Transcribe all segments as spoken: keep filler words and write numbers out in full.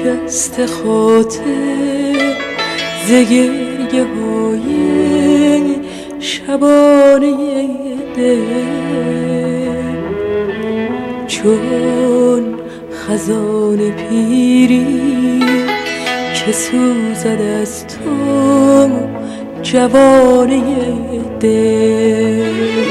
شکست خاطر ز گریه های شبانه دل، چون خزان پیری که سوزد از تو جوانه دل.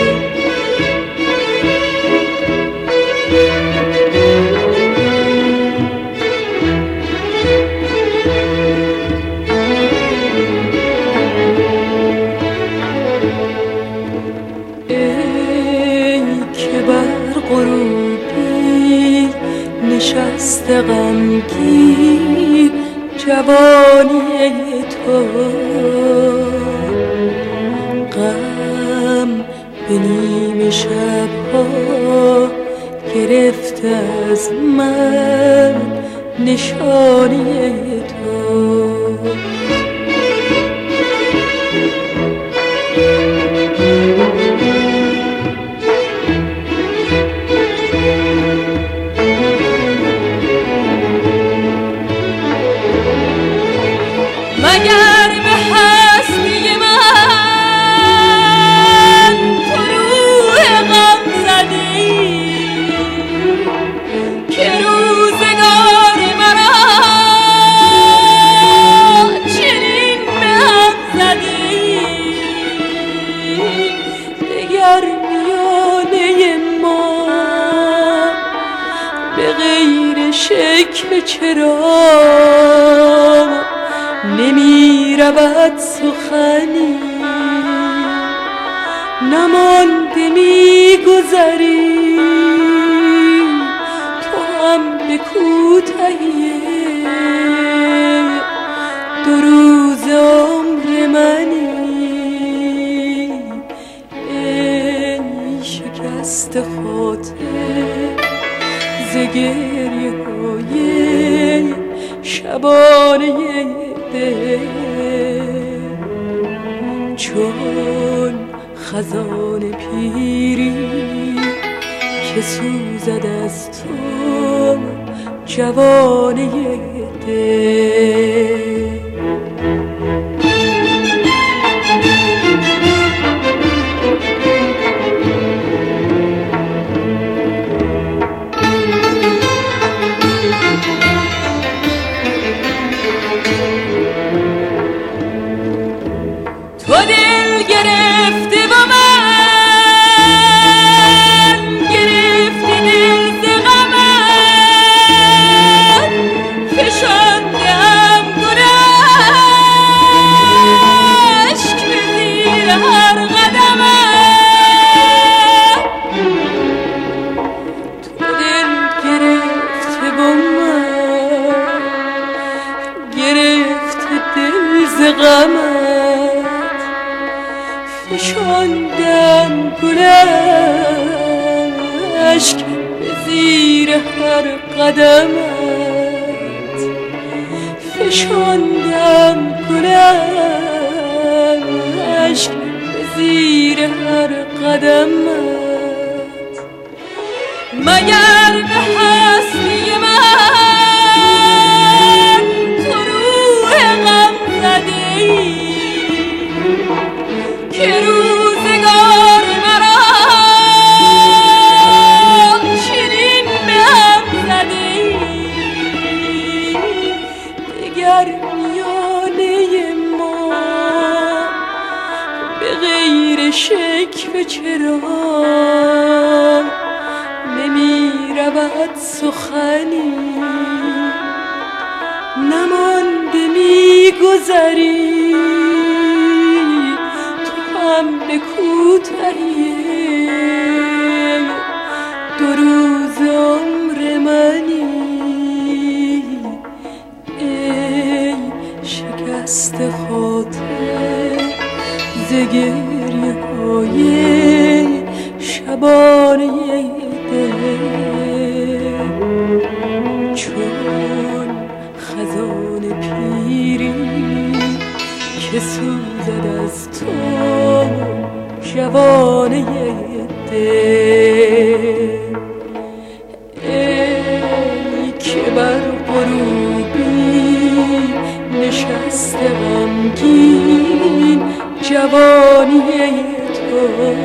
نشسته غمگین جوانی تو، غم به نیمه شبها گرفته از من نشانی تو. مگر به هستی من تو روح غم زدی که روزگار مرا چنین به هم زدی؟ دگر میانه ما به غیر شکوه چرا نمی رود سخنی؟ نمانده می گذری تو هم به کوتاهی دو روز عمر منی. ای شکست خاطر ز گریه های شبانه دل، چون خزان پیری که سوزد از تو جوانه دل. تو دل گرفته با من، گرفتی دل ز غمت، فشاندم گل اشک به زیر هر قدمت. تو دل گرفته با من، گرفتی دل ز غمت، فشاندم گل اشک به زیر هر قدمت، فشاندم گل اشک به زیر هر قدمت. مگر به هستی من تو روح غم زدی که روزگار مرا چنین به هم زدی؟ دگر میانه ما به غیر شکوه چرا نمی رود سخنی؟ نمانده می گذری به کوتاهی دو روز عمر منی. ای شکست خاطر ز گریه های شبانه دل، چون خزان پیری که سوزد از تو جوانه دل. ای که بر غروبی دست غمگین جوانی تو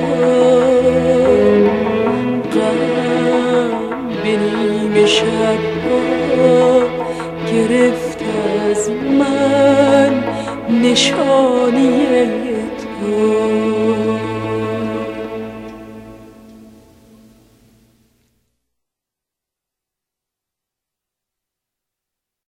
غم به نیمه شب‌ها گرفت از من نشانی تو